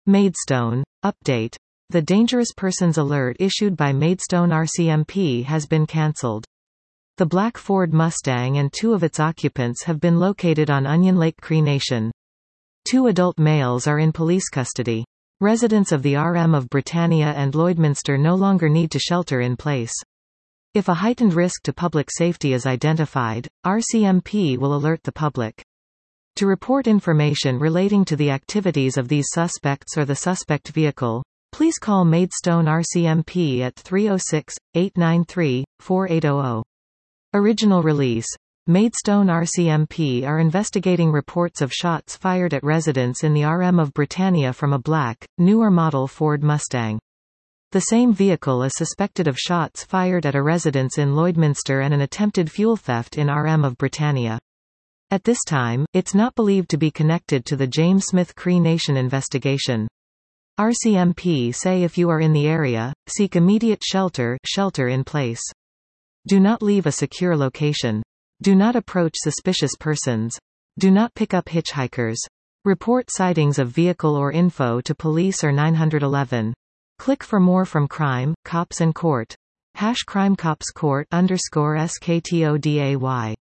Maidstone. Update. The Dangerous Persons Alert issued by Maidstone RCMP has been cancelled. The black Ford Mustang and 2 of its occupants have been located on Onion Lake Cree Nation. 2 adult males are in police custody. Residents of the RM of Britannia and Lloydminster no longer need to shelter in place. If a heightened risk to public safety is identified, RCMP will alert the public. To report information relating to the activities of these suspects or the suspect vehicle, please call Maidstone RCMP at 306-893-4800. Original release. Maidstone RCMP are investigating reports of shots fired at residents in the RM of Britannia from a black, newer model Ford Mustang. The same vehicle is suspected of shots fired at a residence in Lloydminster and an attempted fuel theft in RM of Britannia. At this time, it's not believed to be connected to the James Smith Cree Nation investigation. RCMP say if you are in the area, seek immediate shelter in place. Do not leave a secure location. Do not approach suspicious persons. Do not pick up hitchhikers. Report sightings of vehicle or info to police or 911. Click for more from Crime, Cops and Court. #CrimeCopsCourt_SKTODAY